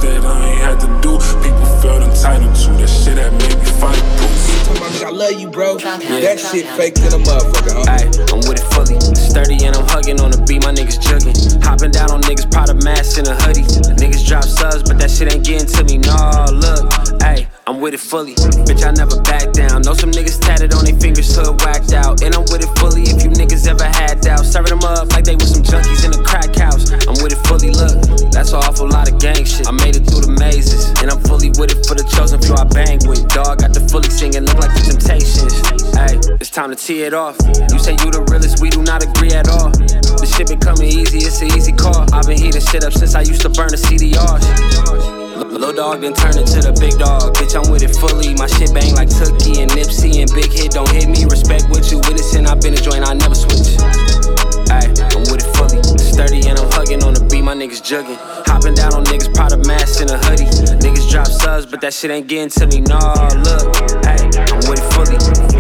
that I ain't had to do. People felt entitled to that shit that made me fight proof. I love you, bro. That shit fake to the motherfucker, huh? Ayy, I'm with it fully. Sturdy and I'm hugging on the beat, my niggas jugging. Hopping down on niggas, proud of mask in a hoodie. Niggas drop subs, but that shit ain't getting to me. Nah, look, ayy, I'm with it fully. Bitch, I never back down. Know some niggas tatted on their fingers, hood whacked out. And I'm with it fully if you niggas ever had doubt. Serving them up like they was some junkies in a crack house. I'm with it fully, look, that's an awful lot of gang shit. I made it through the mazes, and I'm fully with it for the chosen few I bang with. Dog got the fully singing, look like the Temptations. Ayy, it's time to tee it off. You say you the realest, we do not agree at all. The shit been coming easy, it's an easy call. I've been heating shit up since I used to burn the CDRs. Lil' dog then turn into the big dog. Bitch, I'm with it fully. My shit bang like Tookie and Nipsey and Big Hit. Don't hit me, respect what you witnessing. I've been a joint, I never switch. Ayy, I'm with it fully. Sturdy and I'm hugging on the beat, my niggas jugging. Hopping down on niggas, proud of mask in a hoodie. Niggas drop subs, but that shit ain't getting to me. Nah, look, ayy, I'm with it fully.